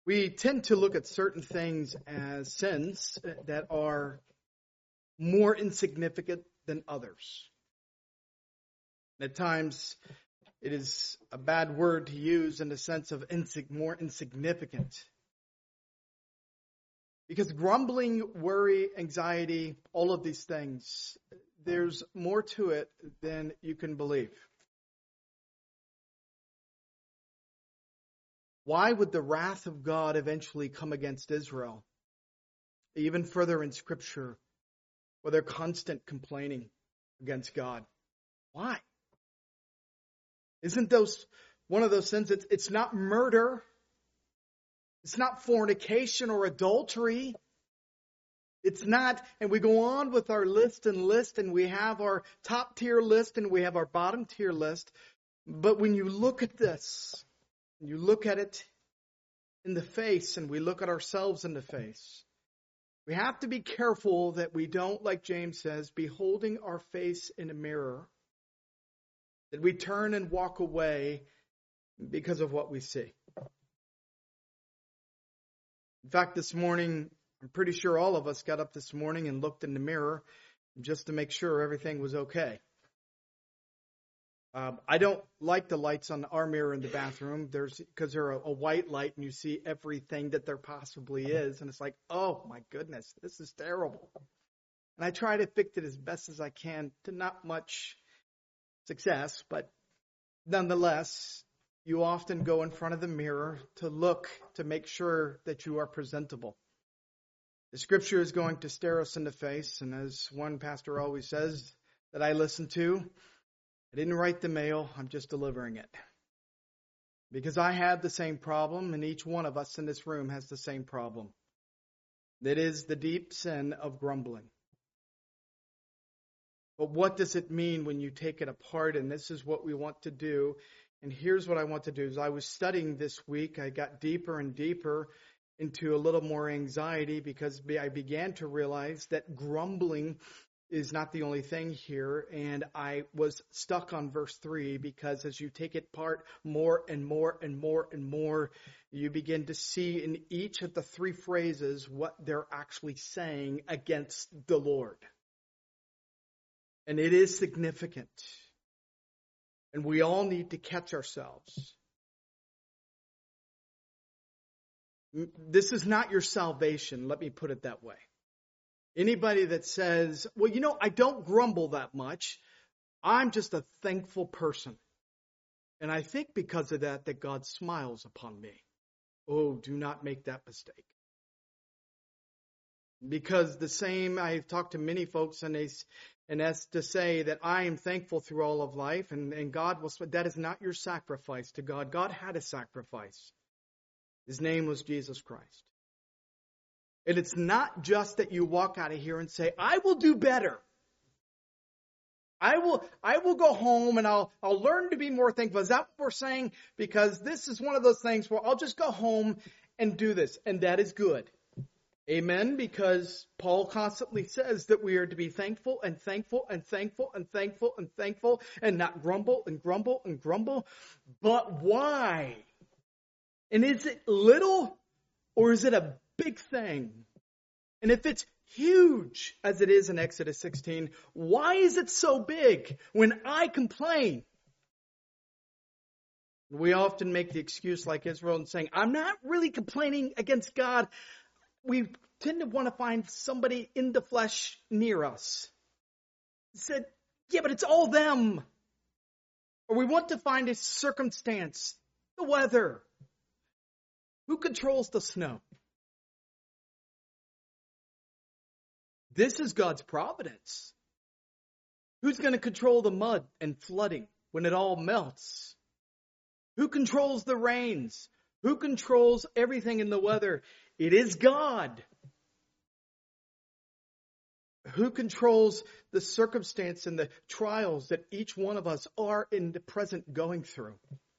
We tend to look at certain things as sins that are more insignificant than others. At times, it is a bad word to use in the sense of more insignificant. Because grumbling, worry, anxiety, all of these things, there's more to it than you can believe. Why would the wrath of God eventually come against Israel? Even further in Scripture, where they're constant complaining against God. Why? Isn't those one of those sins? It's not murder. It's not fornication or adultery. It's not, and we go on with our list, and we have our top tier list and we have our bottom tier list. But when you look at this, you look at it in the face, and we look at ourselves in the face, we have to be careful that we don't, like James says, be holding our face in a mirror, that we turn and walk away because of what we see. In fact, this morning, I'm pretty sure all of us got up this morning and looked in the mirror just to make sure everything was okay. I don't like the lights on our mirror in the bathroom. Because they're a white light and you see everything that there possibly is. And it's like, oh my goodness, this is terrible. And I try to fix it as best as I can to not much success. But nonetheless, you often go in front of the mirror to look to make sure that you are presentable. The Scripture is going to stare us in the face. And as one pastor always says that I listen to, I didn't write the mail, I'm just delivering it. Because I have the same problem, and each one of us in this room has the same problem. That is the deep sin of grumbling. But what does it mean when you take it apart? And this is what we want to do. And here's what I want to do. As I was studying this week, I got deeper and deeper into a little more anxiety because I began to realize that grumbling is not the only thing here. And I was stuck on verse 3 because as you take it apart more and more and more and more, you begin to see in each of the three phrases what they're actually saying against the Lord. And it is significant. And we all need to catch ourselves. This is not your salvation, let me put it that way. Anybody that says, well, I don't grumble that much. I'm just a thankful person. And I think because of that God smiles upon me. Oh, do not make that mistake. Because I've talked to many folks and that's to say that I am thankful through all of life and God that is not your sacrifice to God. God had a sacrifice. His name was Jesus Christ. And it's not just that you walk out of here and say, I will do better. I will go home and I'll learn to be more thankful. Is that what we're saying? Because this is one of those things where I'll just go home and do this. And that is good. Amen. Because Paul constantly says that we are to be thankful and thankful and thankful and thankful and thankful and not grumble and grumble and grumble. But why? And is it little or is it a big thing? And if it's huge, as it is in Exodus 16, why is it so big when I complain? We often make the excuse like Israel and saying, I'm not really complaining against God. We tend to want to find somebody in the flesh near us. Said, yeah, but it's all them. Or we want to find a circumstance, the weather. Who controls the snow? This is God's providence. Who's going to control the mud and flooding when it all melts? Who controls the rains? Who controls everything in the weather? It is God. Who controls the circumstance and the trials that each one of us are in the present going through?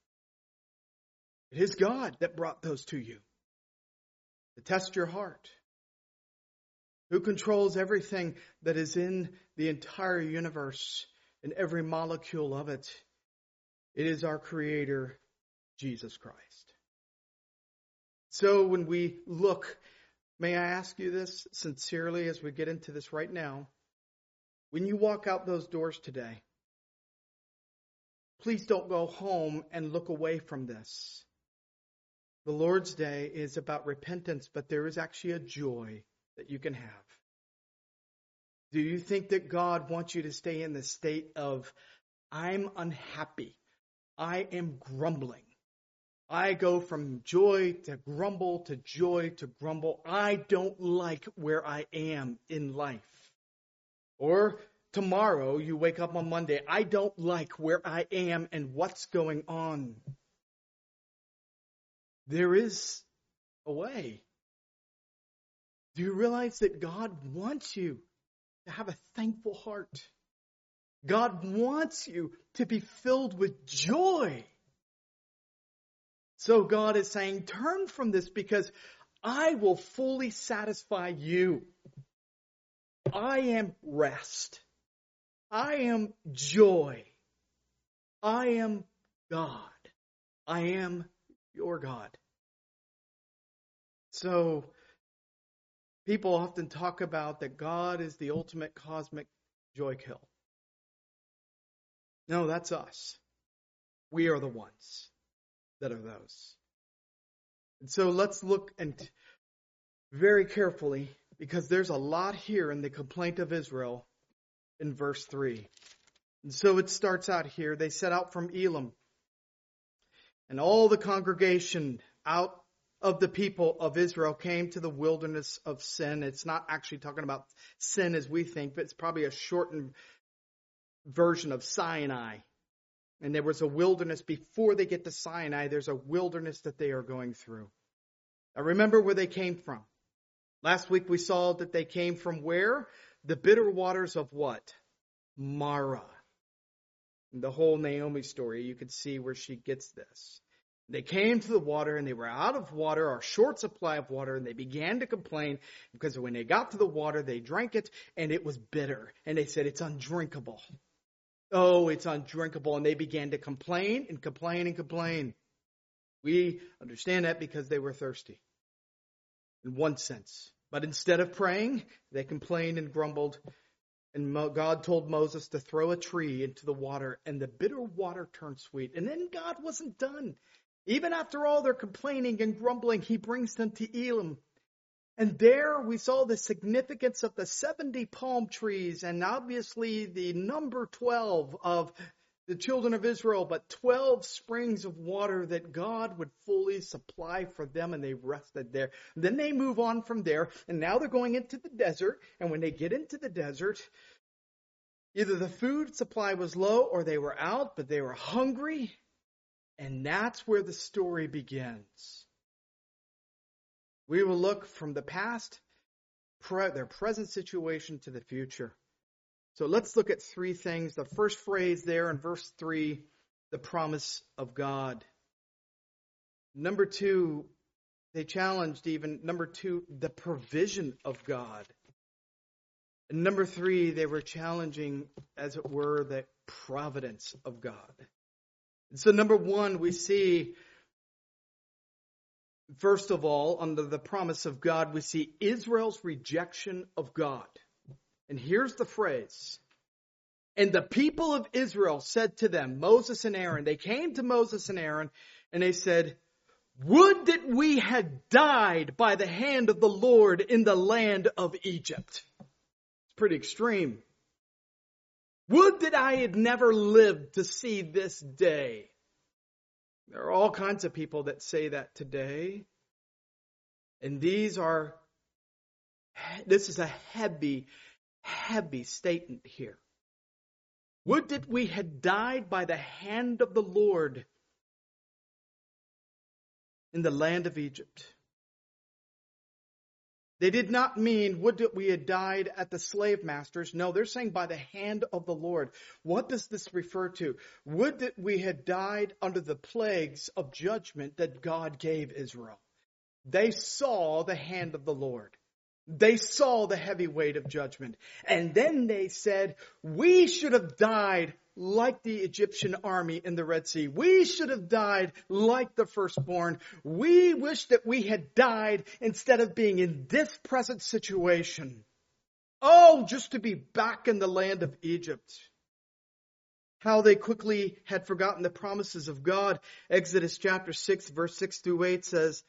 It is God that brought those to you to test your heart. Who controls everything that is in the entire universe and every molecule of it? It is our Creator, Jesus Christ. So when we look, may I ask you this sincerely as we get into this right now? When you walk out those doors today, please don't go home and look away from this. The Lord's Day is about repentance, but there is actually a joy that you can have. Do you think that God wants you to stay in the state of, I'm unhappy, I am grumbling, I go from joy to grumble to joy to grumble, I don't like where I am in life? Or tomorrow you wake up on Monday, I don't like where I am and what's going on. There is a way. Do you realize that God wants you to have a thankful heart? God wants you to be filled with joy. So God is saying, turn from this because I will fully satisfy you. I am rest. I am joy. I am God. I am your God. So people often talk about that God is the ultimate cosmic joy kill. No, that's us. We are the ones that are those. And so let's look and very carefully, because there's a lot here in the complaint of Israel in verse 3. And so it starts out here. They set out from Elim, and all the congregation out of the people of Israel came to the wilderness of Sin. It's not actually talking about Sin as we think, but it's probably a shortened version of Sinai. And there was a wilderness before they get to Sinai. There's a wilderness that they are going through. Now remember where they came from. Last week we saw that they came from where? The bitter waters of what? Mara. The whole Naomi story, you can see where she gets this. They came to the water and they were out of water, or short supply of water, and they began to complain because when they got to the water, they drank it and it was bitter. And they said, it's undrinkable. Oh, it's undrinkable. And they began to complain and complain and complain. We understand that because they were thirsty in one sense. But instead of praying, they complained and grumbled. And God told Moses to throw a tree into the water, and the bitter water turned sweet. And then God wasn't done. Even after all their complaining and grumbling, he brings them to Elim. And there we saw the significance of the 70 palm trees and obviously the number 12 of the children of Israel, but 12 springs of water that God would fully supply for them, and they rested there. Then they move on from there, and now they're going into the desert, and when they get into the desert, either the food supply was low or they were out, but they were hungry, and that's where the story begins. We will look from the past, their present situation, to the future. So let's look at three things. The first phrase there in verse 3, the promise of God. Number 2, they challenged even. Number 2, the provision of God. And number 3, they were challenging, as it were, the providence of God. And so number 1, we see, first of all, under the promise of God, we see Israel's rejection of God. And here's the phrase. And the people of Israel said to them, Moses and Aaron, they came to Moses and Aaron, and they said, would that we had died by the hand of the Lord in the land of Egypt. It's pretty extreme. Would that I had never lived to see this day. There are all kinds of people that say that today. And this is a heavy statement here. Would that we had died by the hand of the Lord in the land of Egypt. They did not mean, would that we had died at the slave masters. No, they're saying by the hand of the Lord. What does this refer to? Would that we had died under the plagues of judgment that God gave Israel. They saw the hand of the Lord. They saw the heavy weight of judgment. And then they said, we should have died like the Egyptian army in the Red Sea. We should have died like the firstborn. We wish that we had died instead of being in this present situation. Oh, just to be back in the land of Egypt. How they quickly had forgotten the promises of God. Exodus chapter 6, verse 6 through 8 says,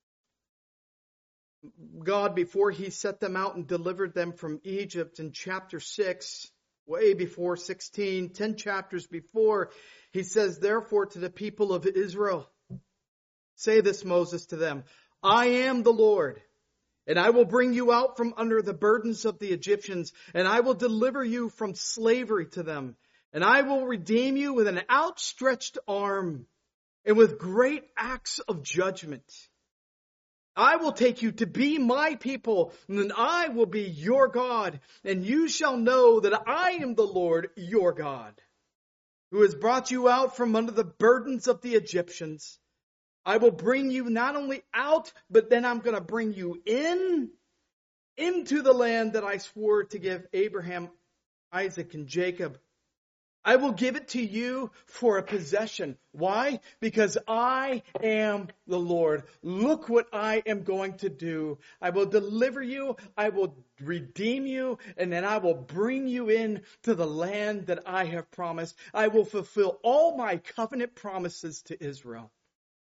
God, before he set them out and delivered them from Egypt in chapter 6, way before 16, 10 chapters before, he says, therefore to the people of Israel, say this, Moses, to them, I am the Lord, and I will bring you out from under the burdens of the Egyptians, and I will deliver you from slavery to them, and I will redeem you with an outstretched arm and with great acts of judgment. I will take you to be my people, and then I will be your God, and you shall know that I am the Lord your God, who has brought you out from under the burdens of the Egyptians. I will bring you not only out, but then I'm going to bring you into the land that I swore to give Abraham, Isaac, and Jacob. I will give it to you for a possession. Why? Because I am the Lord. Look what I am going to do. I will deliver you. I will redeem you. And then I will bring you in to the land that I have promised. I will fulfill all my covenant promises to Israel.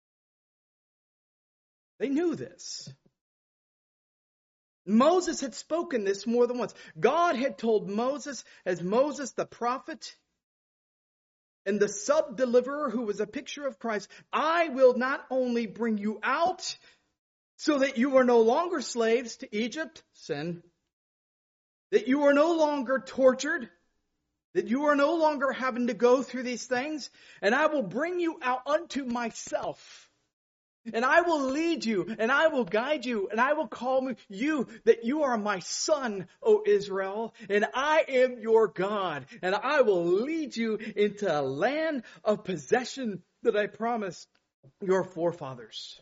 They knew this. Moses had spoken this more than once. God had told Moses, as Moses the prophet, and the sub-deliverer who was a picture of Christ, I will not only bring you out so that you are no longer slaves to Egypt, sin, that you are no longer tortured, that you are no longer having to go through these things, and I will bring you out unto myself. And I will lead you, and I will guide you, and I will call you that you are my son, O Israel, and I am your God, and I will lead you into a land of possession that I promised your forefathers.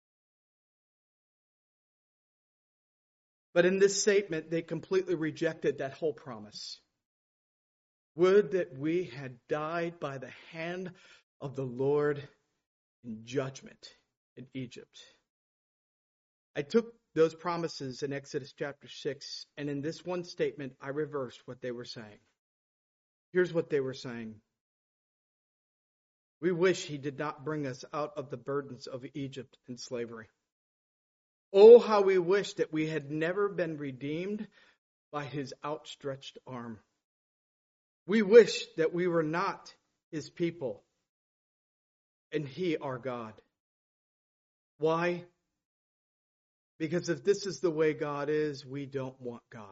But in this statement, they completely rejected that whole promise. Would that we had died by the hand of the Lord in judgment in Egypt. I took those promises in Exodus chapter 6, and in this one statement, I reversed what they were saying. Here's what they were saying. We wish he did not bring us out of the burdens of Egypt and slavery. Oh, how we wish that we had never been redeemed by his outstretched arm. We wish that we were not his people and he our God. Why? Because if this is the way God is, we don't want God.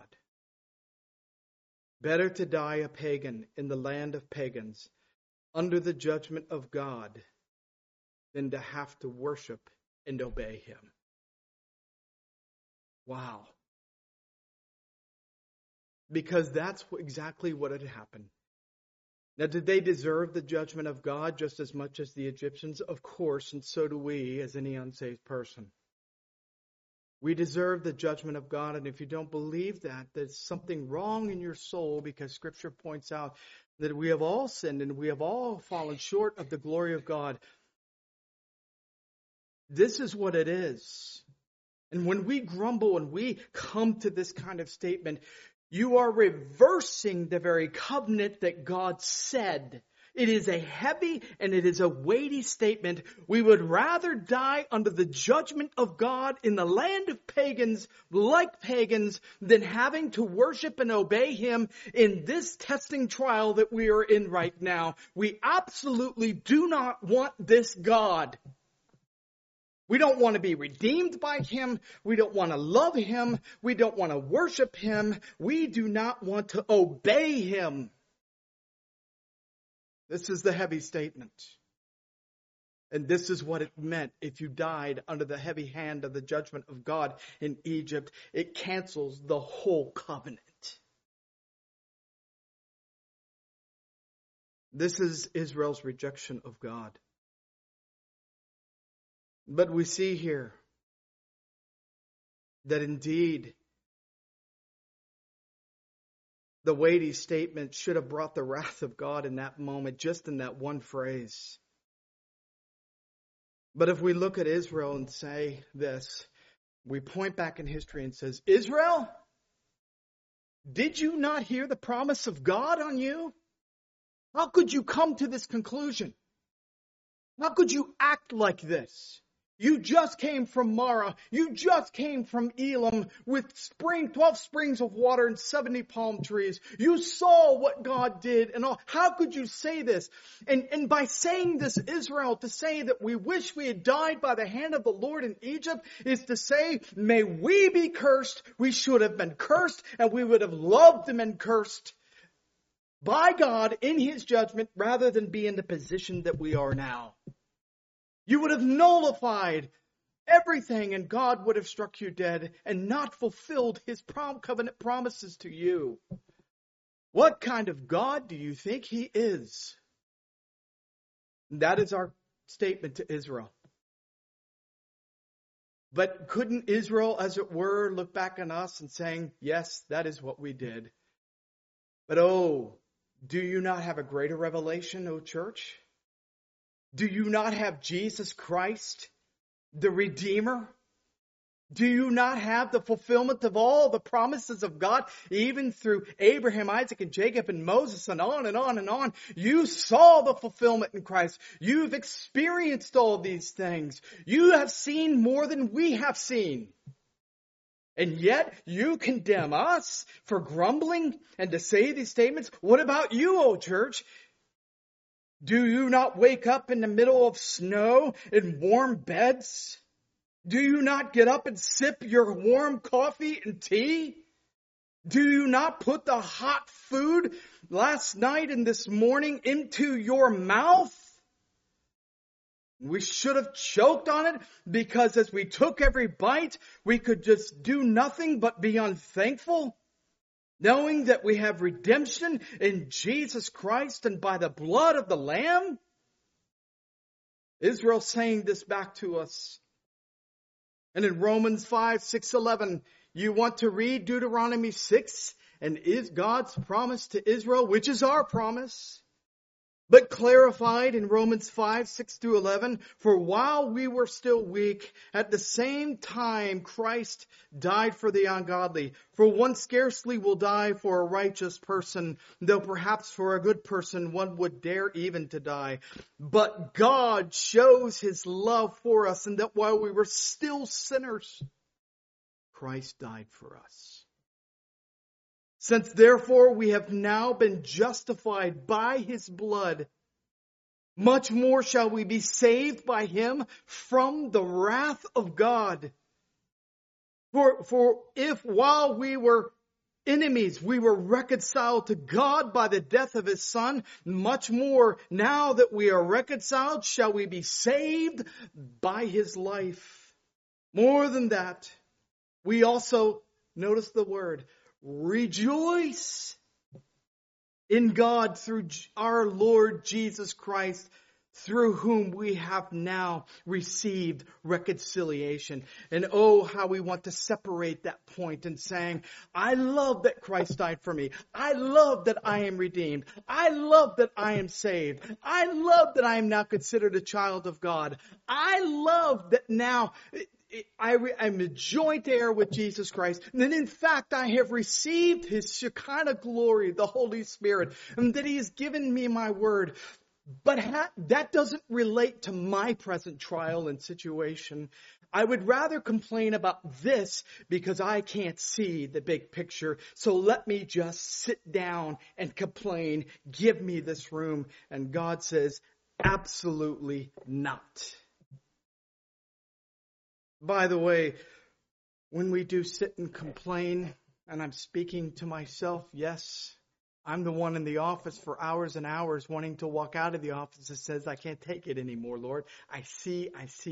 Better to die a pagan in the land of pagans under the judgment of God than to have to worship and obey him. Wow. Because that's exactly what had happened. Now, did they deserve the judgment of God just as much as the Egyptians? Of course, and so do we as any unsaved person. We deserve the judgment of God, and if you don't believe that, there's something wrong in your soul, because Scripture points out that we have all sinned and we have all fallen short of the glory of God. This is what it is. And when we grumble and we come to this kind of statement, you are reversing the very covenant that God said. It is a heavy and it is a weighty statement. We would rather die under the judgment of God in the land of pagans, like pagans, than having to worship and obey him in this testing trial that we are in right now. We absolutely do not want this God. We don't want to be redeemed by him. We don't want to love him. We don't want to worship him. We do not want to obey him. This is the heavy statement. And this is what it meant if you died under the heavy hand of the judgment of God in Egypt. It cancels the whole covenant. This is Israel's rejection of God. But we see here that indeed The weighty statement should have brought the wrath of God in that moment, just in that one phrase. But if we look at Israel and say this, we point back in history and says, Israel, did you not hear the promise of God on you? How could you come to this conclusion? How could you act like this? You just came from Mara. You just came from Elam with 12 springs of water and 70 palm trees. You saw what God did and all. How could you say this? And by saying this, Israel, to say that we wish we had died by the hand of the Lord in Egypt is to say, may we be cursed. We should have been cursed and we would have loved them and cursed by God in His judgment rather than be in the position that we are now. You would have nullified everything and God would have struck you dead and not fulfilled His covenant promises to you. What kind of God do you think He is? That is our statement to Israel. But couldn't Israel, as it were, look back on us and saying, yes, that is what we did. But do you not have a greater revelation, O church? Do you not have Jesus Christ, the Redeemer? Do you not have the fulfillment of all the promises of God, even through Abraham, Isaac, and Jacob, and Moses, and on and on and on? You saw the fulfillment in Christ. You've experienced all these things. You have seen more than we have seen. And yet you condemn us for grumbling and to say these statements. What about you, O church? Do you not wake up in the middle of snow in warm beds? Do you not get up and sip your warm coffee and tea? Do you not put the hot food last night and this morning into your mouth? We should have choked on it because as we took every bite, we could just do nothing but be unthankful. Knowing that we have redemption in Jesus Christ and by the blood of the Lamb? Israel saying this back to us. And in Romans 5, 6, 11, you want to read Deuteronomy 6 and is God's promise to Israel, which is our promise, but clarified in Romans 5, 6 through 11, for while we were still weak, at the same time Christ died for the ungodly. For one scarcely will die for a righteous person, though perhaps for a good person one would dare even to die. But God shows His love for us, and that while we were still sinners, Christ died for us. Since therefore we have now been justified by His blood, much more shall we be saved by Him from the wrath of God. For if while we were enemies, we were reconciled to God by the death of His Son, much more now that we are reconciled shall we be saved by His life. More than that, we also, notice the word, rejoice in God through our Lord Jesus Christ, through whom we have now received reconciliation. And oh, how we want to separate that point in saying, I love that Christ died for me. I love that I am redeemed. I love that I am saved. I love that I am now considered a child of God. I love that now I'm a joint heir with Jesus Christ. And then in fact, I have received His Shekinah glory, the Holy Spirit, and that He has given me my word. But that doesn't relate to my present trial and situation. I would rather complain about this because I can't see the big picture. So let me just sit down and complain. Give me this room. And God says, absolutely not. By the way, when we do sit and complain, and I'm speaking to myself, yes, I'm the one in the office for hours and hours wanting to walk out of the office that says, I can't take it anymore, Lord. I see.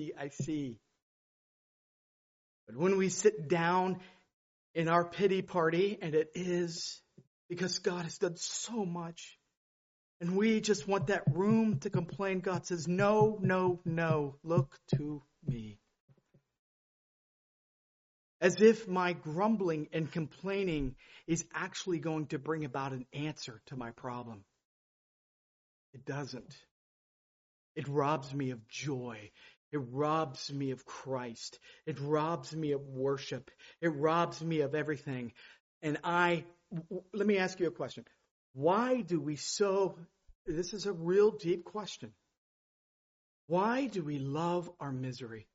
But when we sit down in our pity party, and it is because God has done so much, and we just want that room to complain, God says, no, look to me. As if my grumbling and complaining is actually going to bring about an answer to my problem. It doesn't. It robs me of joy. It robs me of Christ. It robs me of worship. It robs me of everything. And let me ask you a question. Why do we this is a real deep question. Why do we love our misery?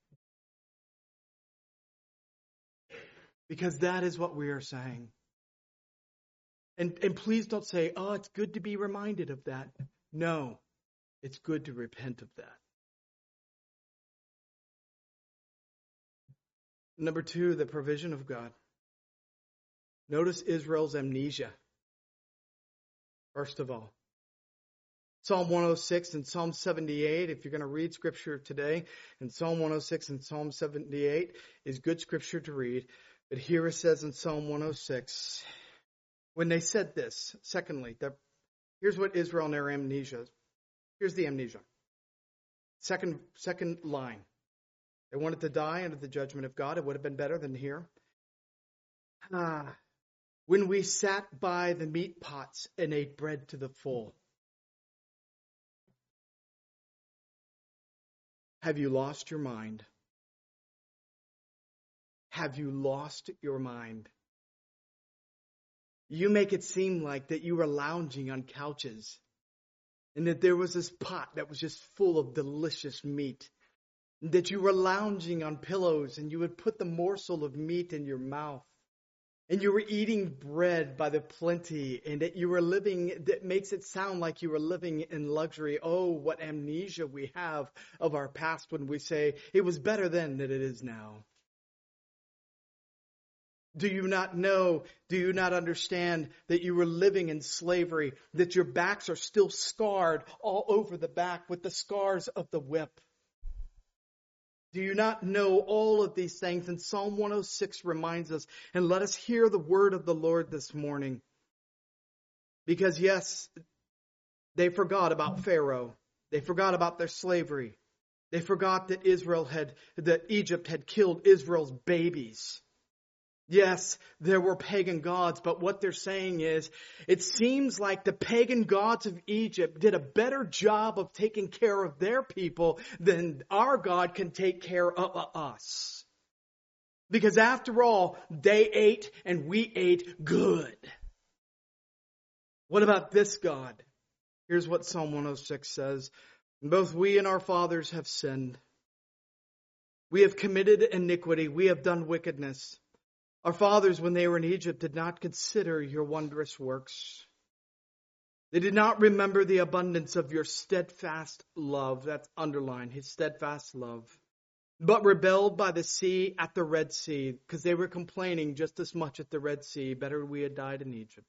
Because that is what we are saying. And please don't say, oh, it's good to be reminded of that. No, it's good to repent of that. Number 2, the provision of God. Notice Israel's amnesia. First of all, Psalm 106 and Psalm 78, if you're going to read scripture today, and Psalm 106 and Psalm 78 is good scripture to read. But here it says in Psalm 106, when they said this, secondly, here's what Israel and their amnesia. Here's the amnesia. Second line. They wanted to die under the judgment of God. It would have been better than here. When we sat by the meat pots and ate bread to the full. Have you lost your mind? Have you lost your mind? You make it seem like that you were lounging on couches and that there was this pot that was just full of delicious meat. That you were lounging on pillows and you would put the morsel of meat in your mouth. And you were eating bread by the plenty, and that you were living, that makes it sound like you were living in luxury. Oh, what amnesia we have of our past when we say it was better then than it is now. Do you not know, do you not understand that you were living in slavery, that your backs are still scarred all over the back with the scars of the whip? Do you not know all of these things? And Psalm 106 reminds us, and let us hear the word of the Lord this morning. Because yes, they forgot about Pharaoh. They forgot about their slavery. They forgot that Egypt had killed Israel's babies. Yes, there were pagan gods, but what they're saying is, it seems like the pagan gods of Egypt did a better job of taking care of their people than our God can take care of us. Because after all, they ate and we ate good. What about this God? Here's what Psalm 106 says. Both we and our fathers have sinned. We have committed iniquity. We have done wickedness. Our fathers, when they were in Egypt, did not consider your wondrous works. They did not remember the abundance of your steadfast love. That's underlined, his steadfast love. But rebelled by the sea at the Red Sea, because they were complaining just as much at the Red Sea. Better we had died in Egypt.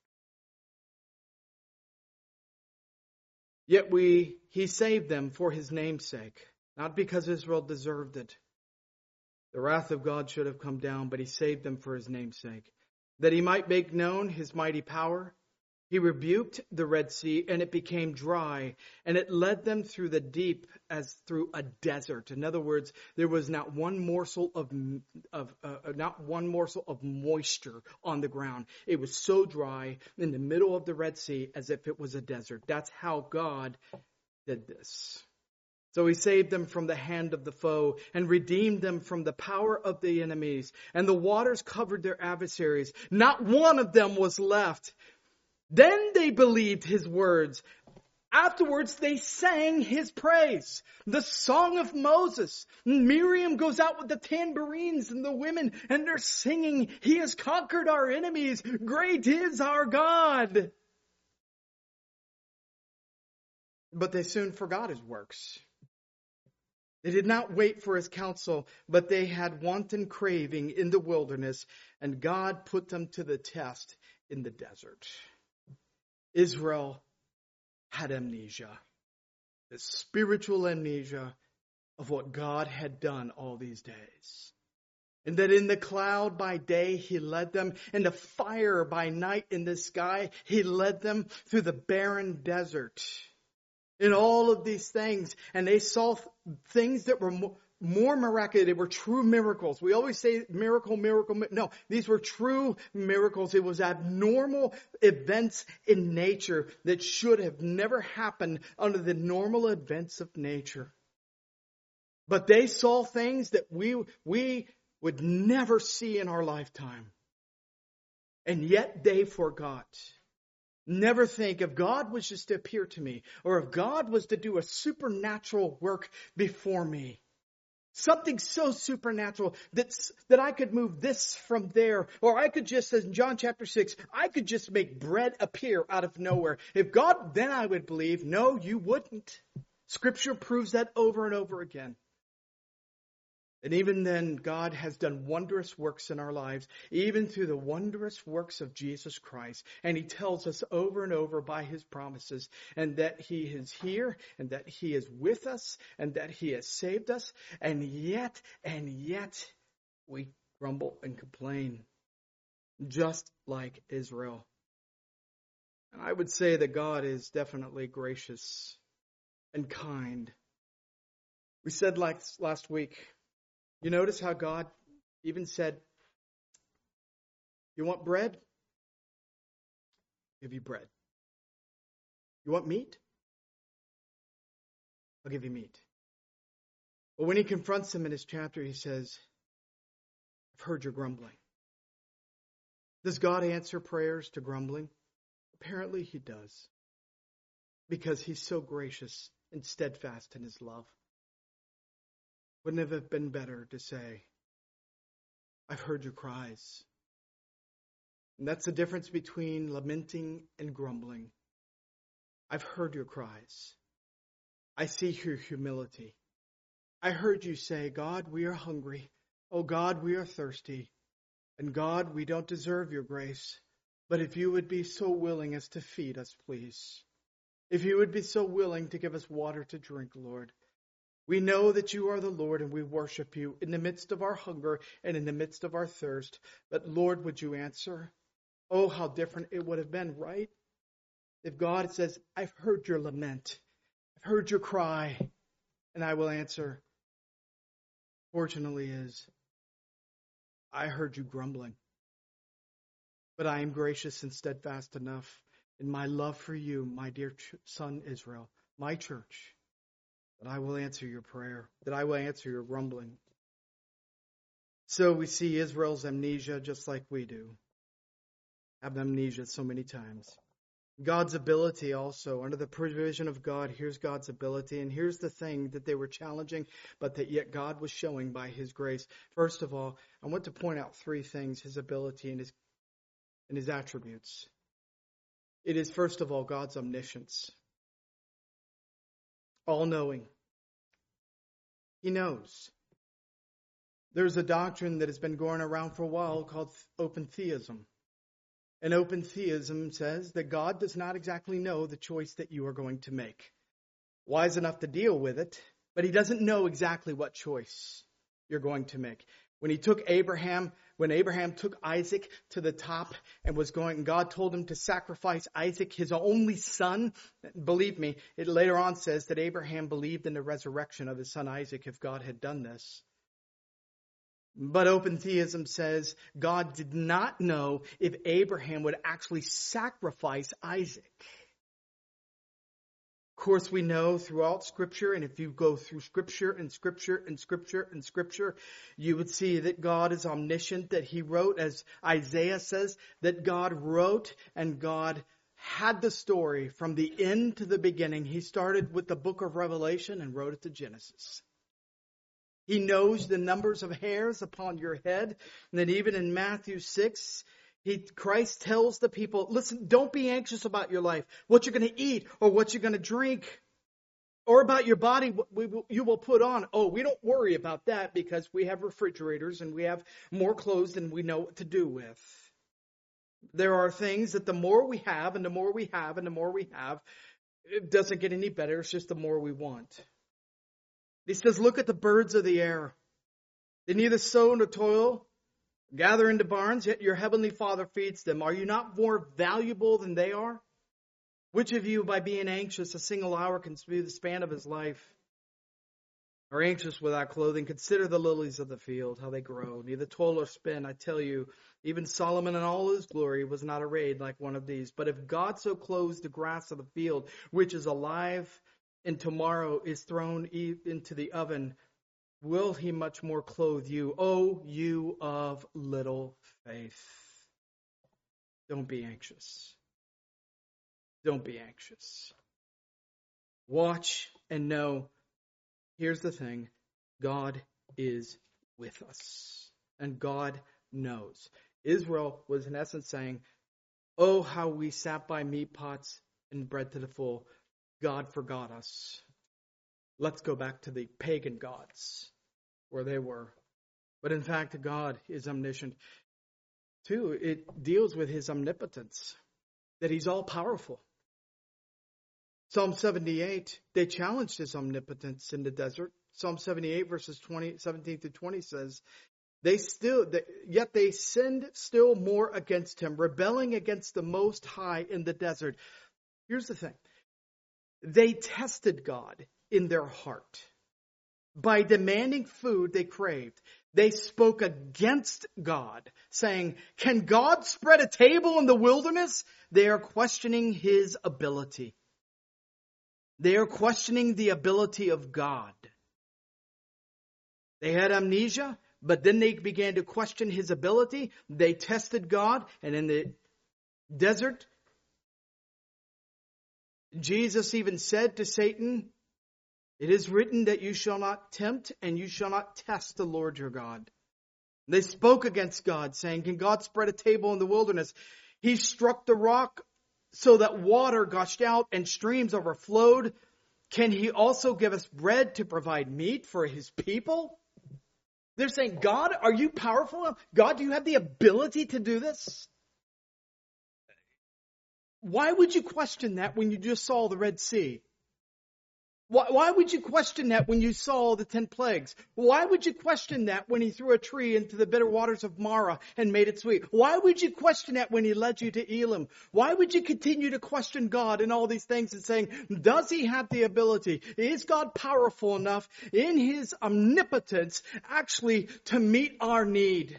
Yet he saved them for his name's sake, not because Israel deserved it. The wrath of God should have come down, but he saved them for his name's sake. That he might make known his mighty power, he rebuked the Red Sea, and it became dry, and it led them through the deep as through a desert. In other words, there was not one morsel of moisture on the ground. It was so dry in the middle of the Red Sea as if it was a desert. That's how God did this. So he saved them from the hand of the foe and redeemed them from the power of the enemies. And the waters covered their adversaries. Not one of them was left. Then they believed his words. Afterwards, they sang his praise. The song of Moses. Miriam goes out with the tambourines and the women, and they're singing, he has conquered our enemies. Great is our God. But they soon forgot his works. They did not wait for his counsel, but they had wanton craving in the wilderness, and God put them to the test in the desert. Israel had amnesia, the spiritual amnesia of what God had done all these days. And that in the cloud by day he led them, in the fire by night in the sky he led them through the barren desert. In all of these things, and they saw things that were more miraculous. They were true miracles. We always say miracle, miracle. No, these were true miracles. It was abnormal events in nature that should have never happened under the normal events of nature. But they saw things that we would never see in our lifetime. And yet they forgot. Never think if God was just to appear to me, or if God was to do a supernatural work before me. Something so supernatural that I could move this from there. Or I could just, as in John chapter 6, I could just make bread appear out of nowhere. If God, then I would believe. No, you wouldn't. Scripture proves that over and over again. And even then, God has done wondrous works in our lives, even through the wondrous works of Jesus Christ. And He tells us over and over by His promises, and that He is here, and that He is with us, and that He has saved us. And yet, we grumble and complain, just like Israel. And I would say that God is definitely gracious and kind. We said last week, you notice how God even said, you want bread? I'll give you bread. You want meat? I'll give you meat. But when He confronts them in His chapter, He says, I've heard your grumbling. Does God answer prayers to grumbling? Apparently He does. Because He's so gracious and steadfast in His love. Wouldn't it have been better to say, I've heard your cries? And that's the difference between lamenting and grumbling. I've heard your cries. I see your humility. I heard you say, God, we are hungry. Oh God, we are thirsty. And God, we don't deserve your grace. But if you would be so willing as to feed us, please. If you would be so willing to give us water to drink, Lord. We know that you are the Lord, and we worship you in the midst of our hunger and in the midst of our thirst. But Lord, would you answer? Oh, how different it would have been, right? If God says, I've heard your lament. I've heard your cry, and I will answer. Fortunately I heard you grumbling. But I am gracious and steadfast enough in my love for you, my dear son Israel, my church, that I will answer your prayer, that I will answer your grumbling. So we see Israel's amnesia just like we do. Have amnesia so many times. God's ability also, under the provision of God, here's God's ability. And here's the thing that they were challenging, but that yet God was showing by His grace. First of all, I want to point out three things, His ability and His attributes. It is, first of all, God's omniscience. All-knowing. He knows. There's a doctrine that has been going around for a while called open theism. And open theism says that God does not exactly know the choice that you are going to make. Wise enough to deal with it, but He doesn't know exactly what choice you're going to make. When Abraham took Isaac to the top and was going, God told him to sacrifice Isaac, his only son. Believe me, it later on says that Abraham believed in the resurrection of his son Isaac if God had done this. But open theism says God did not know if Abraham would actually sacrifice Isaac. Of course, we know throughout Scripture, and if you go through Scripture and Scripture and Scripture and Scripture, you would see that God is omniscient, that He wrote, as Isaiah says, that God wrote and God had the story from the end to the beginning. He started with the book of Revelation and wrote it to Genesis. He knows the numbers of hairs upon your head. And then even in Matthew 6, Christ tells the people, listen, don't be anxious about your life, what you're going to eat or what you're going to drink, or about your body, you will put on. Oh, we don't worry about that because we have refrigerators and we have more clothes than we know what to do with. There are things that the more we have and the more we have and the more we have, it doesn't get any better. It's just the more we want. He says, look at the birds of the air. They neither sow nor toil, gather into barns, yet your heavenly Father feeds them. Are you not more valuable than they are? Which of you, by being anxious a single hour, can speed the span of his life? are anxious without clothing. Consider the lilies of the field, how they grow. Neither toil or spin. I tell you, even Solomon in all his glory was not arrayed like one of these. But if God so clothes the grass of the field, which is alive and tomorrow is thrown into the oven, will he much more clothe you, O you of little faith? Don't be anxious. Don't be anxious. Watch and know. Here's the thing. God is with us. And God knows. Israel was in essence saying, oh, how we sat by meat pots and bread to the full. God forgot us. Let's go back to the pagan gods where they were. But in fact, God is omniscient. Two, it deals with his omnipotence, that he's all powerful. Psalm 78, they challenged his omnipotence in the desert. Psalm 78 verses 17 to 20 says, yet they sinned still more against him, rebelling against the Most High in the desert. Here's the thing. They tested God in their heart. By demanding food they craved, they spoke against God, saying, can God spread a table in the wilderness? They are questioning his ability. They are questioning the ability of God. They had amnesia, but then they began to question his ability. They tested God, and in the desert, Jesus even said to Satan, it is written that you shall not tempt and you shall not test the Lord your God. They spoke against God, saying, can God spread a table in the wilderness? He struck the rock so that water gushed out and streams overflowed. Can he also give us bread to provide meat for his people? They're saying, God, are you powerful? God, do you have the ability to do this? Why would you question that when you just saw the Red Sea? Why would you question that when you saw the 10 plagues? Why would you question that when he threw a tree into the bitter waters of Marah and made it sweet? Why would you question that when he led you to Elim? Why would you continue to question God in all these things and saying, does he have the ability? Is God powerful enough in his omnipotence actually to meet our need?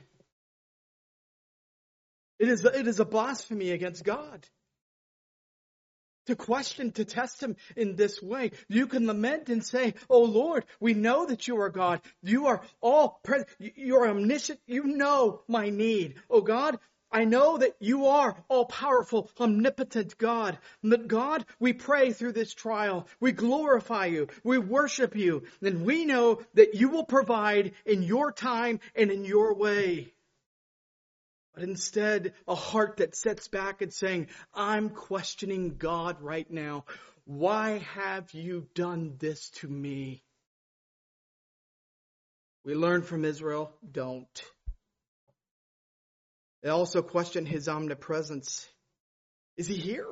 It is a blasphemy against God. To question, to test him in this way. You can lament and say, oh Lord, we know that you are God. You are all present. You are omniscient. You know my need. Oh God, I know that you are all powerful, omnipotent God. But God, we pray through this trial. We glorify you. We worship you. And we know that you will provide in your time and in your way. But instead, a heart that sits back and saying, I'm questioning God right now. Why have you done this to me? We learn from Israel, don't. They also question his omnipresence. Is he here?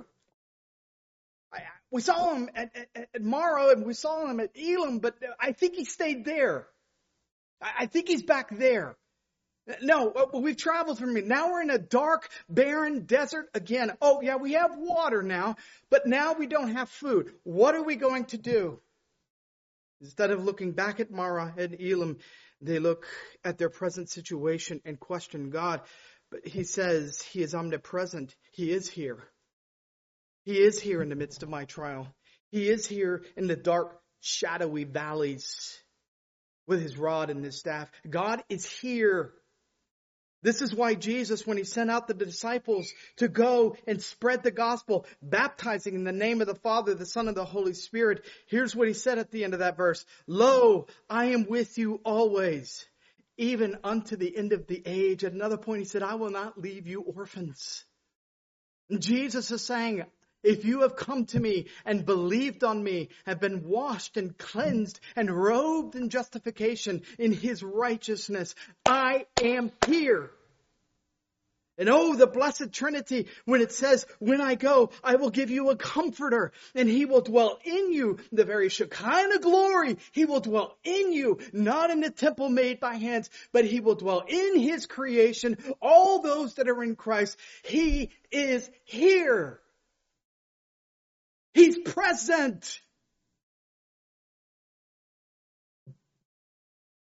We saw him at Marah and we saw him at Elim, but I think he stayed there. I think he's back there. No, we've traveled from here. Now we're in a dark, barren desert again. Oh, yeah, we have water now, but now we don't have food. What are we going to do? Instead of looking back at Marah and Elim, they look at their present situation and question God. But he says he is omnipresent. He is here. He is here in the midst of my trial. He is here in the dark, shadowy valleys with his rod and his staff. God is here. This is why Jesus, when he sent out the disciples to go and spread the gospel, baptizing in the name of the Father, the Son, and the Holy Spirit, here's what he said at the end of that verse. Lo, I am with you always, even unto the end of the age. At another point, he said, I will not leave you orphans. And Jesus is saying, if you have come to me and believed on me, have been washed and cleansed and robed in justification in his righteousness, I am here. And oh, the blessed Trinity, when it says, when I go, I will give you a comforter and he will dwell in you, the very Shekinah glory. He will dwell in you, not in the temple made by hands, but he will dwell in his creation. All those that are in Christ, he is here. He's present.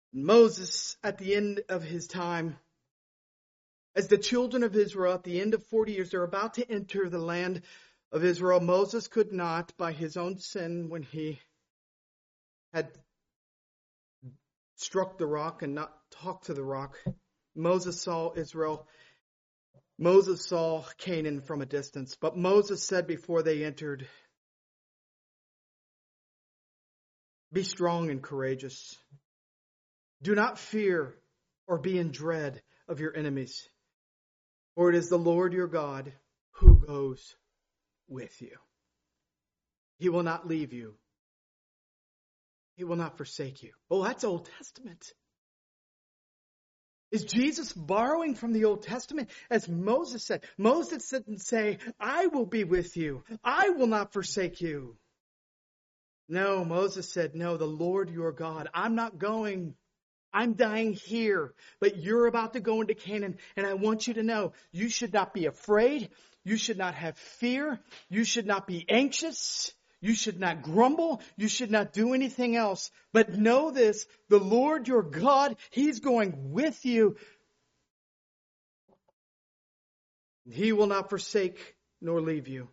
Moses, at the end of his time, as the children of Israel, at the end of 40 years, they're about to enter the land of Israel. Moses could not, by his own sin, when he had struck the rock and not talked to the rock, Moses saw Israel. Moses saw Canaan from a distance. But Moses said before they entered, "Be strong and courageous. Do not fear or be in dread of your enemies. For it is the Lord your God who goes with you. He will not leave you. He will not forsake you." Oh, that's Old Testament. Is Jesus borrowing from the Old Testament? As Moses said, Moses didn't say, "I will be with you. I will not forsake you." No, Moses said, "No, the Lord your God. I'm not going. I'm dying here, but you're about to go into Canaan. And I want you to know, you should not be afraid. You should not have fear. You should not be anxious. You should not grumble. You should not do anything else. But know this, the Lord your God, He's going with you. He will not forsake nor leave you."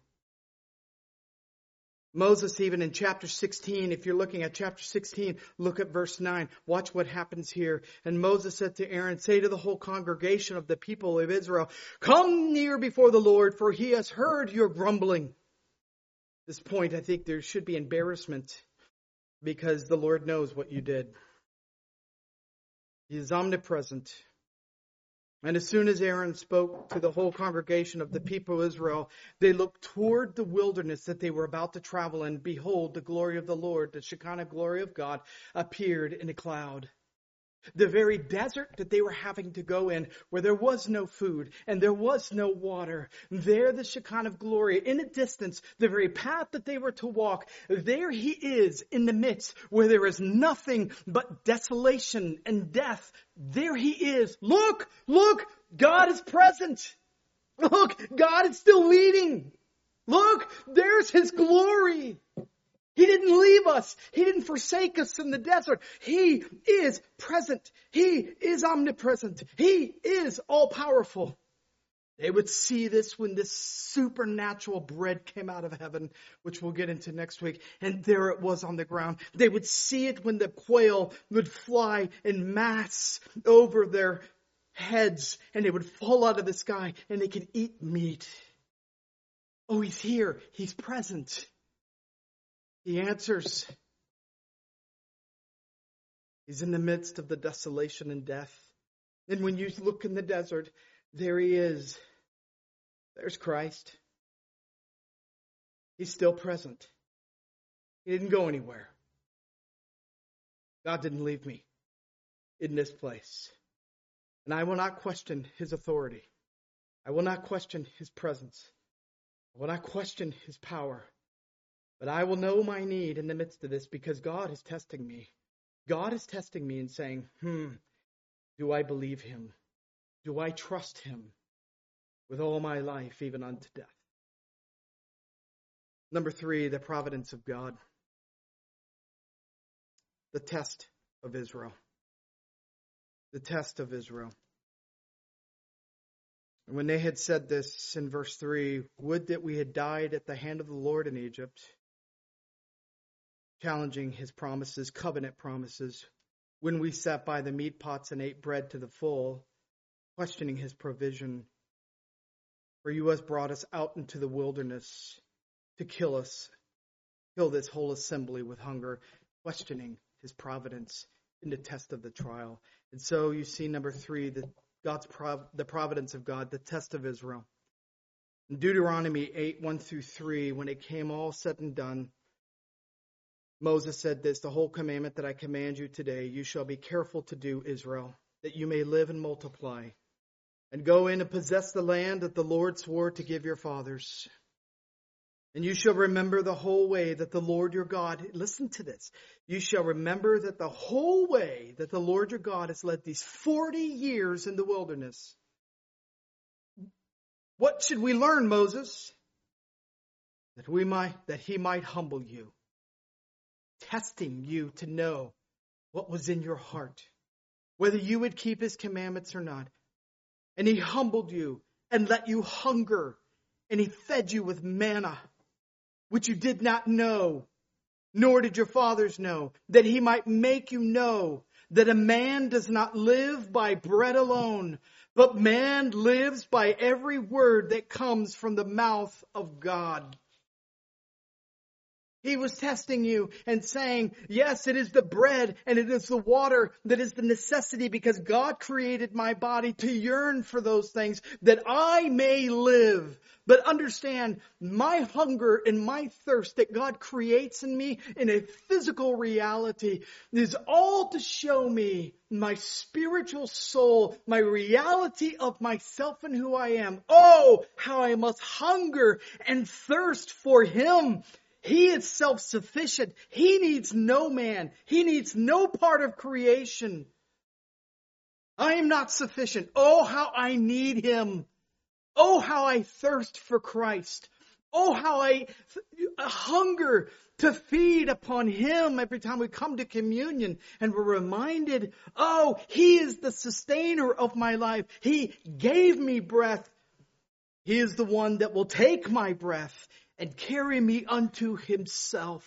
Moses, even in chapter 16, if you're looking at chapter 16, look at verse 9. Watch what happens here. "And Moses said to Aaron, say to the whole congregation of the people of Israel, come near before the Lord, for He has heard your grumbling." At this point, I think there should be embarrassment because the Lord knows what you did. He is omnipresent. And as soon as Aaron spoke to the whole congregation of the people of Israel, they looked toward the wilderness that they were about to travel in. Behold, the glory of the Lord, the Shekinah glory of God, appeared in a cloud. The very desert that they were having to go in, where there was no food and there was no water, there the Shekinah glory, in a distance, the very path that they were to walk, there He is in the midst, where there is nothing but desolation and death. There He is. Look, God is present. Look, God is still leading. Look, there's His glory. He didn't leave us. He didn't forsake us in the desert. He is present. He is omnipresent. He is all-powerful. They would see this when this supernatural bread came out of heaven, which we'll get into next week. And there it was on the ground. They would see it when the quail would fly en masse over their heads, and they would fall out of the sky, and they could eat meat. Oh, He's here. He's present. He answers. He's in the midst of the desolation and death. And when you look in the desert, there He is. There's Christ. He's still present. He didn't go anywhere. God didn't leave me in this place. And I will not question His authority. I will not question His presence. I will not question His power. But I will know my need in the midst of this because God is testing me. God is testing me and saying, do I believe Him? Do I trust Him with all my life, even unto death? Number 3, the providence of God. The test of Israel. The test of Israel. And when they had said this in verse 3, would that we had died at the hand of the Lord in Egypt, challenging His promises, covenant promises, when we sat by the meat pots and ate bread to the full, questioning His provision. For You has brought us out into the wilderness to kill this whole assembly with hunger, questioning His providence in the test of the trial. And so you see, number 3, the providence of God, the test of Israel. In Deuteronomy 8, 1-3, when it came all said and done, Moses said this, the whole commandment that I command you today, you shall be careful to do, Israel, that you may live and multiply, and go in and possess the land that the Lord swore to give your fathers. And you shall remember the whole way that the Lord your God, listen to this, you shall remember that the whole way that the Lord your God has led these 40 years in the wilderness. What should we learn, Moses? That He might humble you, testing you to know what was in your heart. whether you would keep his commandments or not. And he humbled you and let you hunger. And he fed you with manna, which you did not know, nor did your fathers know, that he might make you know that a man does not live by bread alone, but man lives by every word that comes from the mouth of God. He was testing you and saying, yes, it is the bread and it is the water that is the necessity, because God created my body to yearn for those things that I may live. But understand, my hunger and my thirst that God creates in me in a physical reality is all to show me my spiritual soul, my reality of myself and who I am. Oh, how I must hunger and thirst for Him. He is self-sufficient. He needs no man. He needs no part of creation. I am not sufficient. Oh, how I need Him. Oh, how I thirst for Christ. Oh, how I hunger to feed upon Him every time we come to communion and we're reminded, oh, He is the sustainer of my life. He gave me breath. He is the one that will take my breath and carry me unto Himself.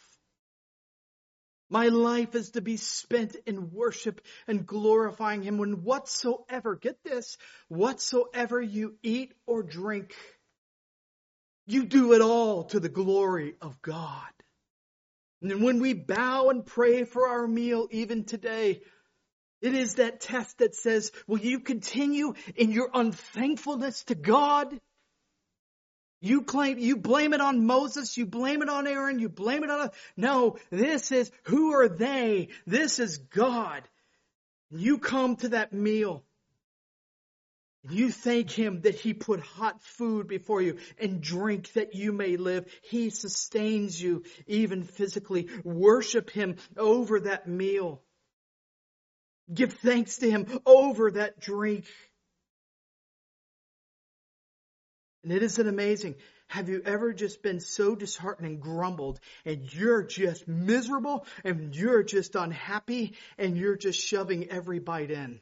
My life is to be spent in worship and glorifying Him when whatsoever, get this, whatsoever you eat or drink, you do it all to the glory of God. And when we bow and pray for our meal even today, it is that test that says, will you continue in your unthankfulness to God? You blame it on Moses, you blame it on Aaron, you blame it on... No, this is, who are they? This is God. You come to that meal. You thank Him that He put hot food before you and drink that you may live. He sustains you even physically. Worship Him over that meal. Give thanks to Him over that drink. And it isn't amazing. Have you ever just been so disheartened and grumbled and you're just miserable and you're just unhappy and you're just shoving every bite in?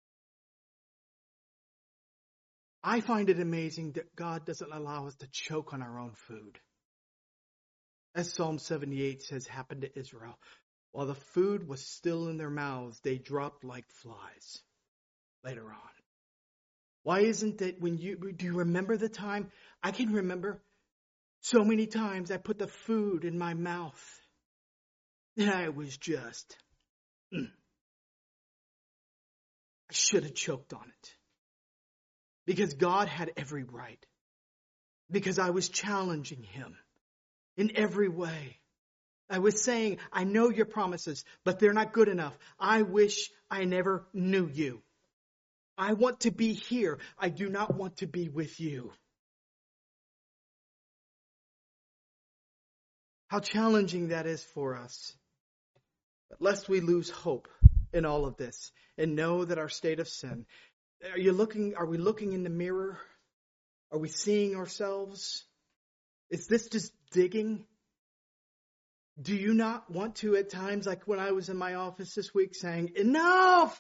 I find it amazing that God doesn't allow us to choke on our own food. As Psalm 78 says happened to Israel. While the food was still in their mouths, they dropped like flies later on. Why isn't it do you remember the time? I can remember so many times I put the food in my mouth and I was just, I should have choked on it. Because God had every right. Because I was challenging Him in every way. I was saying, I know your promises, but they're not good enough. I wish I never knew you. I want to be here. I do not want to be with you. How challenging that is for us. But lest we lose hope in all of this and know that our state of sin. Are we looking in the mirror? Are we seeing ourselves? Is this just digging? Do you not want to at times, like when I was in my office this week saying, enough!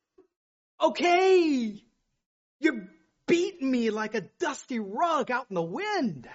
Okay! You're beating me like a dusty rug out in the wind.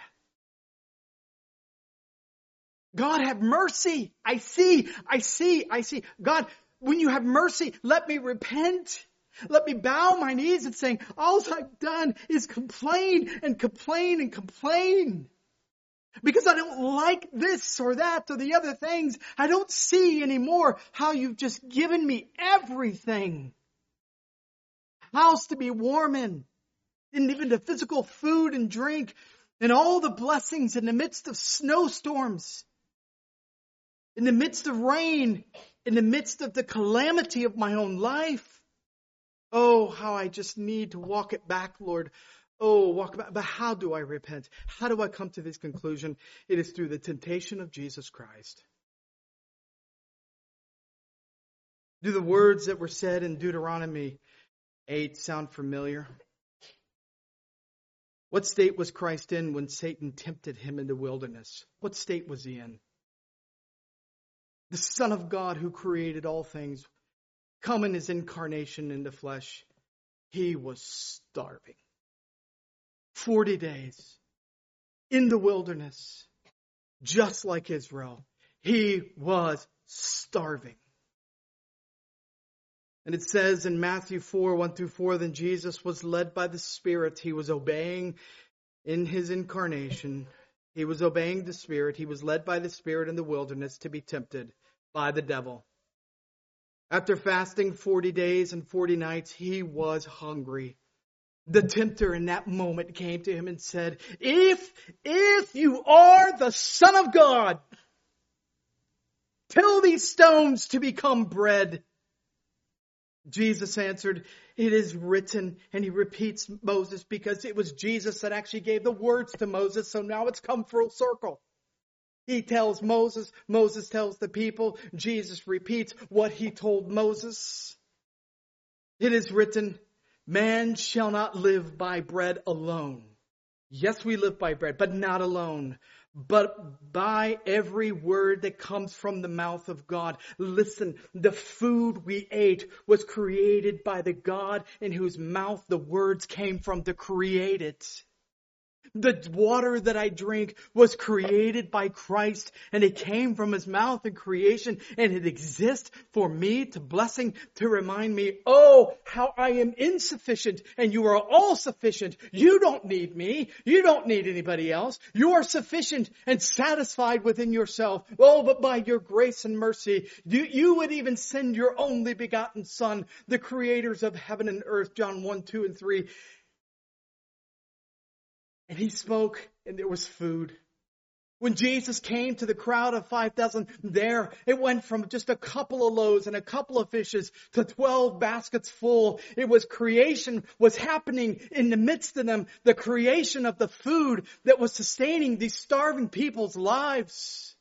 God, have mercy. I see. God, when you have mercy, let me repent. Let me bow my knees and saying, all I've done is complain and complain and complain. Because I don't like this or that or the other things. I don't see anymore how you've just given me everything. House to be warm in. And even the physical food and drink. And all the blessings in the midst of snowstorms. In the midst of rain. In the midst of the calamity of my own life. Oh, how I just need to walk it back, Lord. Oh, walk it back. But how do I repent? How do I come to this conclusion? It is through the temptation of Jesus Christ. Do the words that were said in Deuteronomy 8 sound familiar? What state was Christ in when Satan tempted Him in the wilderness? What state was He in? The Son of God who created all things come in his incarnation in the flesh, he was starving. 40 days in the wilderness, just like Israel. He was starving. And it says in Matthew 4, 1-4, then Jesus was led by the Spirit. He was obeying in his incarnation. He was obeying the Spirit. He was led by the Spirit in the wilderness to be tempted by the devil. After fasting 40 days and 40 nights, he was hungry. The tempter in that moment came to him and said, if you are the Son of God, tell these stones to become bread. Jesus answered, it is written, and he repeats Moses because it was Jesus that actually gave the words to Moses, so now it's come full circle. He tells Moses, Moses tells the people, Jesus repeats what he told Moses. It is written, man shall not live by bread alone. Yes, we live by bread, but not alone. But by every word that comes from the mouth of God. Listen, the food we ate was created by the God in whose mouth the words came from to create it. The water that I drink was created by Christ, and it came from his mouth in creation, and it exists for me to blessing, to remind me, oh, how I am insufficient, and you are all sufficient. You don't need me. You don't need anybody else. You are sufficient and satisfied within yourself. Oh, but by your grace and mercy, you would even send your only begotten Son, the creators of heaven and earth, John 1, 2, and 3. And he spoke, and there was food. When Jesus came to the crowd of 5,000, there it went from just a couple of loaves and a couple of fishes to 12 baskets full. It was creation was happening in the midst of them. The creation of the food that was sustaining these starving people's lives.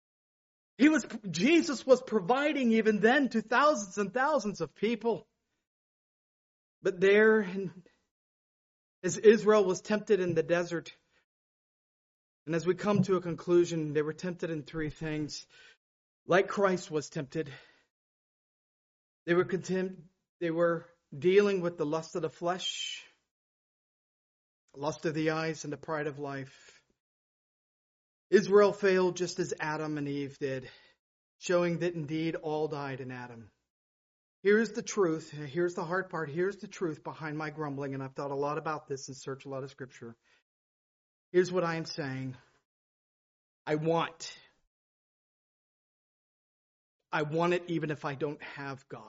Jesus was providing even then to thousands and thousands of people. But there, as Israel was tempted in the desert, and as we come to a conclusion, they were tempted in three things. Like Christ was tempted, they were dealing with the lust of the flesh, lust of the eyes, and the pride of life. Israel failed just as Adam and Eve did, showing that indeed all died in Adam. Here's the truth. Here's the hard part. Here's the truth behind my grumbling. And I've thought a lot about this and searched a lot of scripture. Here's what I am saying. I want it even if I don't have God.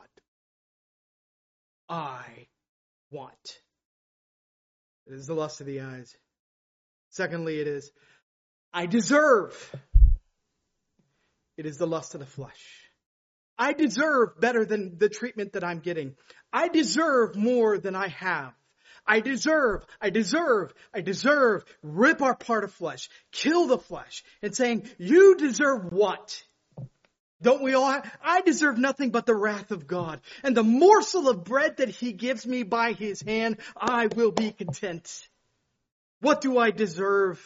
I want. It is the lust of the eyes. Secondly, it is, I deserve. It is the lust of the flesh. I deserve better than the treatment that I'm getting. I deserve more than I have. I deserve. Rip our part of flesh. Kill the flesh. And saying, you deserve what? Don't we all? I deserve nothing but the wrath of God. And the morsel of bread that he gives me by his hand, I will be content. What do I deserve?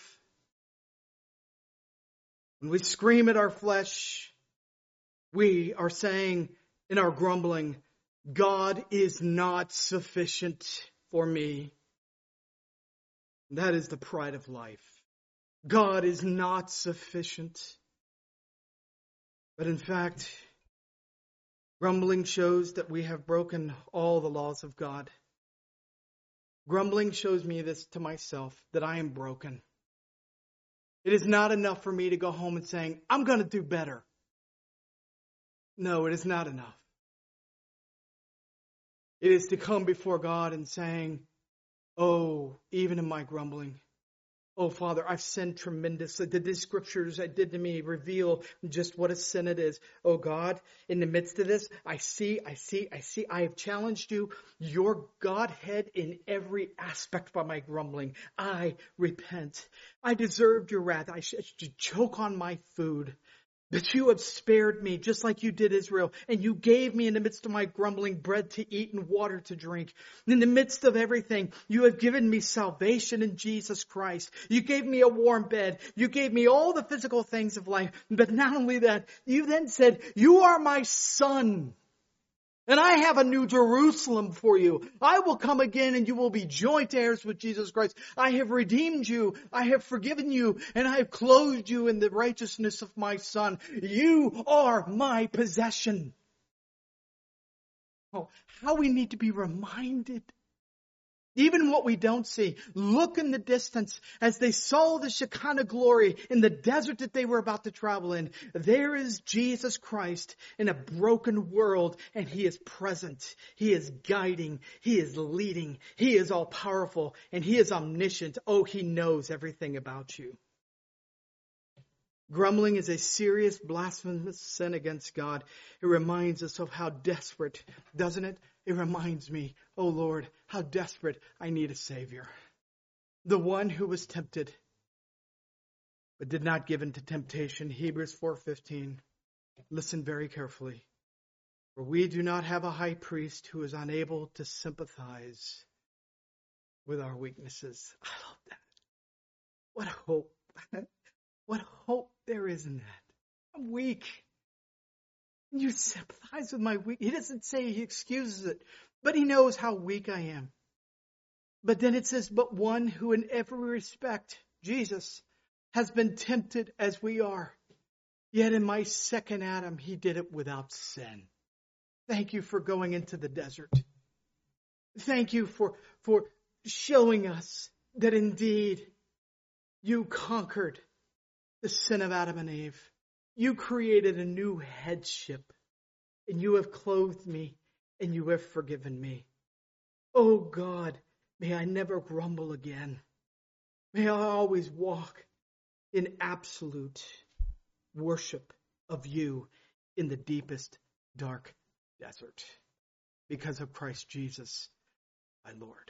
When we scream at our flesh, we are saying in our grumbling, God is not sufficient for me. That is the pride of life. God is not sufficient. But in fact, grumbling shows that we have broken all the laws of God. Grumbling shows me this to myself, that I am broken. It is not enough for me to go home and saying, I'm going to do better. No, it is not enough. It is to come before God and saying, oh, even in my grumbling, oh, Father, I've sinned tremendously. These scriptures that did to me reveal just what a sin it is. Oh, God, in the midst of this, I see. I have challenged you, your Godhead in every aspect by my grumbling. I repent. I deserved your wrath. I should choke on my food. But you have spared me just like you did Israel. And you gave me in the midst of my grumbling bread to eat and water to drink. In the midst of everything, you have given me salvation in Jesus Christ. You gave me a warm bed. You gave me all the physical things of life. But not only that, you then said, you are my son. And I have a new Jerusalem for you. I will come again and you will be joint heirs with Jesus Christ. I have redeemed you. I have forgiven you. And I have clothed you in the righteousness of my Son. You are my possession. Oh, how we need to be reminded. Even what we don't see. Look in the distance as they saw the Shekinah glory in the desert that they were about to travel in. There is Jesus Christ in a broken world, and He is present. He is guiding. He is leading. He is all powerful, and He is omniscient. Oh, He knows everything about you. Grumbling is a serious blasphemous sin against God. It reminds us of how desperate, doesn't it? It reminds me, oh Lord, how desperate I need a Savior. The one who was tempted, but did not give in to temptation. Hebrews 4:15. Listen very carefully. For we do not have a high priest who is unable to sympathize with our weaknesses. I love that. What hope. What hope there is in that. I'm weak. You sympathize with my weak. He doesn't say He excuses it, but He knows how weak I am. But then it says, but one who in every respect, Jesus, has been tempted as we are. Yet in my second Adam, He did it without sin. Thank you for going into the desert. Thank you for showing us that indeed you conquered the sin of Adam and Eve. You created a new headship, and you have clothed me, and you have forgiven me. Oh God, may I never grumble again. May I always walk in absolute worship of you in the deepest dark desert because of Christ Jesus, my Lord.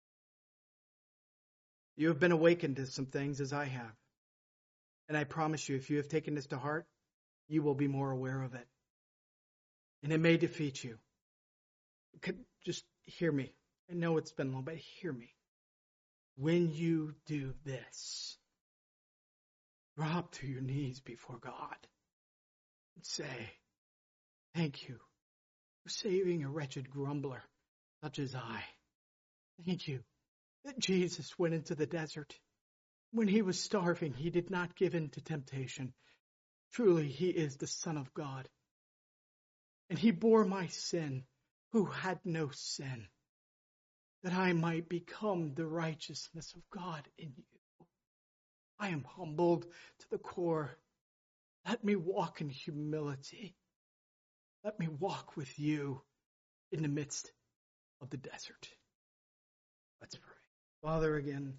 You have been awakened to some things as I have. And I promise you, if you have taken this to heart, you will be more aware of it. And it may defeat you. Just hear me. I know it's been long, but hear me. When you do this, drop to your knees before God and say, thank you for saving a wretched grumbler such as I. Thank you that Jesus went into the desert. When He was starving, He did not give in to temptation. Truly, He is the Son of God. And He bore my sin, who had no sin, that I might become the righteousness of God in you. I am humbled to the core. Let me walk in humility. Let me walk with you in the midst of the desert. Let's pray. Father, again,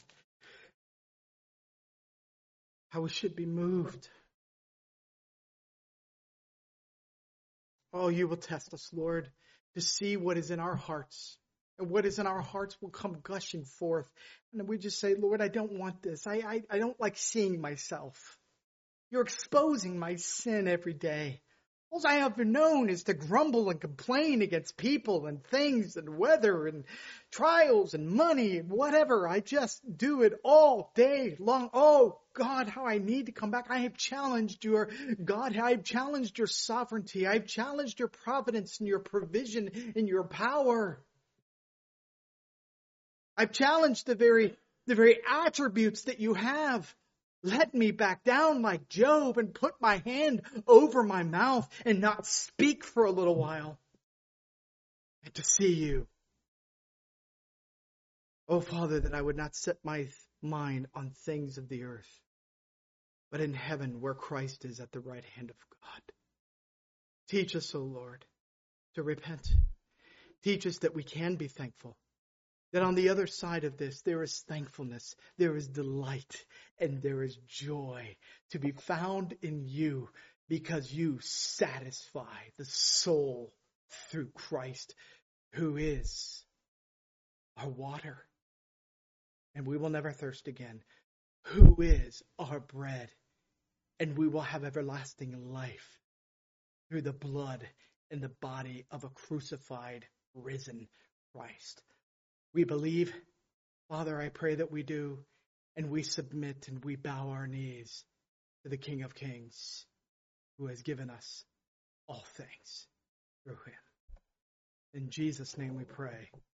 how we should be moved. Oh, you will test us, Lord, to see what is in our hearts. And what is in our hearts will come gushing forth. And we just say, Lord, I don't want this. I don't like seeing myself. You're exposing my sin every day. All I have known is to grumble and complain against people and things and weather and trials and money and whatever. I just do it all day long. Oh, God, how I need to come back. I have challenged your God. I've challenged your sovereignty. I've challenged your providence and your provision and your power. I've challenged the very attributes that you have. Let me back down like Job and put my hand over my mouth and not speak for a little while. And to see you. Oh, Father, that I would not set my mind on things of the earth, but in heaven where Christ is at the right hand of God. Teach us, O Lord, to repent. Teach us that we can be thankful. That on the other side of this, there is thankfulness, there is delight, and there is joy to be found in you because you satisfy the soul through Christ, who is our water. And we will never thirst again. Who is our bread. And we will have everlasting life through the blood and the body of a crucified, risen Christ. We believe, Father, I pray that we do, and we submit and we bow our knees to the King of Kings, who has given us all things through Him. In Jesus' name we pray.